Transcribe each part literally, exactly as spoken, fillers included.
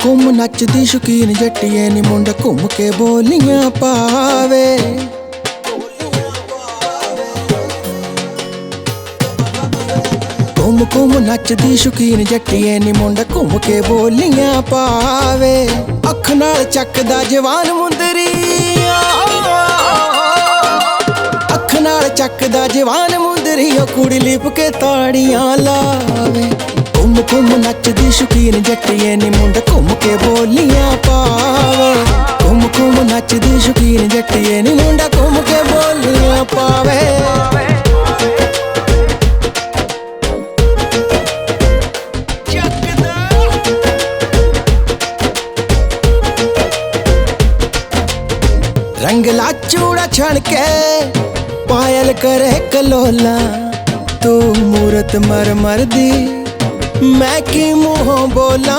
ਘੁੰਮ ਨੱਚਦੀ ਸ਼ੌਕੀਨ ਜੱਟੀਏ ਨੀ ਮੁੰਡਾ ਘੁੰਮ ਕੇ ਬੋਲੀਆਂ ਪਾਵੇ। ਘੁੰਮ ਘੁੰਮ ਨੱਚਦੀ ਸ਼ੌਕੀਨ ਜੱਟੀਏ ਨੀ ਮੁੰਡਾ ਘੁੰਮ ਕੇ ਬੋਲੀਆਂ ਪਾਵੇ। ਅੱਖ ਨਾਲ ਚੱਕਦਾ ਜਵਾਨ ਮੁੰਦਰੀ, ਅੱਖ ਨਾਲ ਚੱਕਦਾ ਜਵਾਨ ਮੁੰਦਰੀ, ਉਹ ਕੁੜੀ ਲਿਪ ਕੇ ਤਾੜੀਆਂ ਲਾਵੇ। ਘੁੰਮ ਘੁੰਮ ਨੱਚਦੀ ਸ਼ੌਕੀਨ ਜੱਟੀਏ ਨੀ ਮੁੰਡਾ ਘੁੰਮ ਕੇ ਬੋਲੀਆਂ ਪਾਵੇ। ਘੁੰਮ ਘੁੰਮ ਨੱਚਦੀ ਸ਼ੌਕੀਨ ਜੱਟੀਏ ਨੀ ਮੁੰਡਾ ਘੁੰਮ ਕੇ ਬੋਲੀਆਂ ਪਾਵੇ। रंगला चूड़ा छण के पायल करे कलोला, तू मूरत मर मर दी मैं की मुँहों बोला।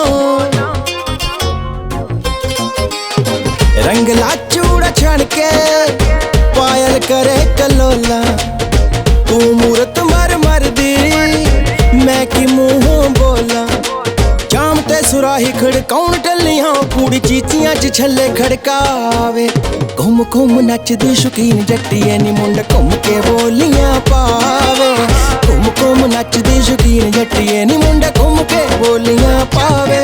रंगला चूड़ा छण के पायल करे कलोला, तू मूरत मर मर दी मैं की मुँहों बोला। जाम ते सुराही खड़काउन टलियां कुड़ी चीचियां च छल्ले खड़कावे। घुम घुम नचदी शौकीन जट्टीए नी मुंडा घुम के बोलियां पावे। घुम घुम नचदी शौकीन जट्टीए नी मुंडा घुम के बोलियां पावे।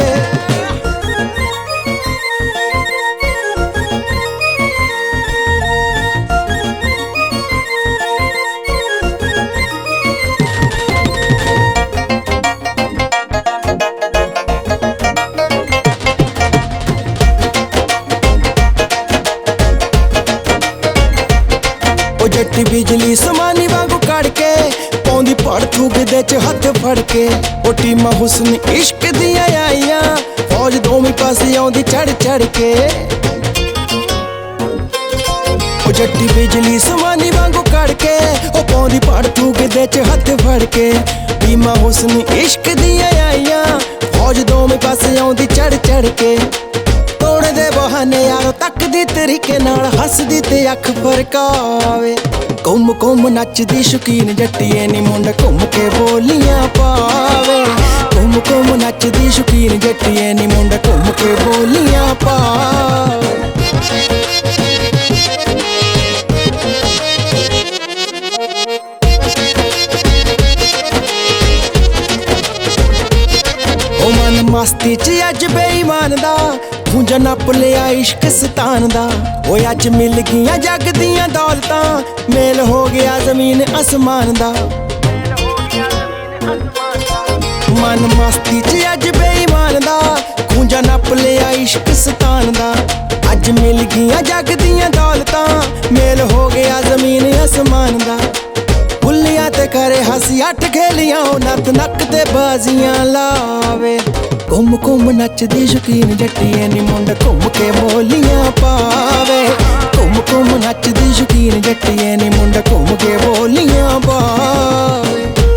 जट्टी बिजली समानी वांगू कड़ के पौंदी पड़ थूकदे च हथ फड़ के। ओ टीमा हुस्न इश्क दियां आईयां फौज दोवें पासे आउंदी चढ़ चढ़ के। ओ जट्टी बिजली समानी वांगू कड़ के ओ पौंदी पड़ थूकदे च हथ फड़ के। टीमा हुस्न इश्क दियां आईयां फौज दोवें पासे आउंदी चढ़ चढ़ के। तोड़ दे बहाने यारो तकदी तरीके नाल हसदी ते अख फरकावे। घुम घुम नचदी शौकीन जट्टीए नी मुंडा घुम के बोलियां पावे। घुम घुम नचदी शौकीन जट्टीए नी मुंडा घुम के बोलियां पावे। ओ मन मस्ती च अज बेईमान दा खूंजा नप लिया इश्क सतान दा। ओ अज मिल गईयां जग दियां दौलतां मेल हो गया जमीन आसमान दा। मन मस्ती च अज बेईमान दा खूंजा नप लिया इश्क सतान दा। अज मिल गईयां जग दियां दौलतां मेल हो गया जमीन आसमान दा। बुल्लियां ते करे हसी अठ खेलियां नत नक ते बाजियां लावे। घुम घुम नचदी शौकीन जट्टीए नी मुंडा घुम के बोलियां पावे। घुम घुम नचदी शौकीन जट्टीए नी मुंडा घुम के बोलियां पावे।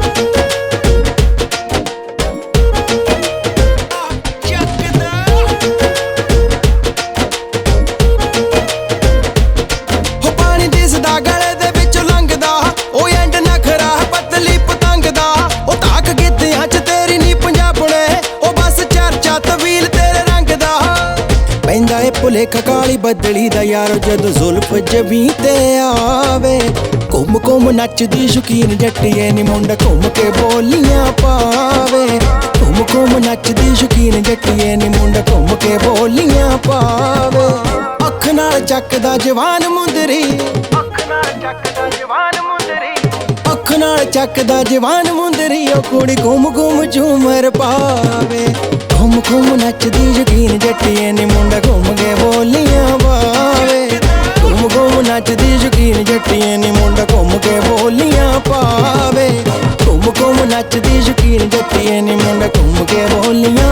हो पानी दिसदा गले दे विचों लंघदा ओ एंड नखरा पतली पतंग दा। ओ ताक गिद्धियां च तेरी नी पंजाबणे तवील तेरे रंग दा। पैंदा ए भुलेखा काली बदली दा यारो जदों जुल्फ जबी ते आवे। घुम घुम नचदी शौकीन जट्टीए नी मुंडा घुम के बोलियां पावे। घुम घुम नचदी शौकीन जट्टीए नी मुंडा घुम के बोलियां पावे। अख नाल चकदा जवान मुंदरी, अख नाल चकदा जवान मुंदरी, अख नाल चकदा जवान मुंदरी, ओ कुड़ी घुम घुम झूमर पावे। घुम घुम नचदी शौकीन जट्टीए नी मुंडा घुम के बोलियां पावे। घुम घुम नचदी शौकीन जट्टीए नी मुंडा घुम के बोलियां पावे। घुम घुम नचदी शौकीन जट्टीए नी मुंडा घुम के बोलियां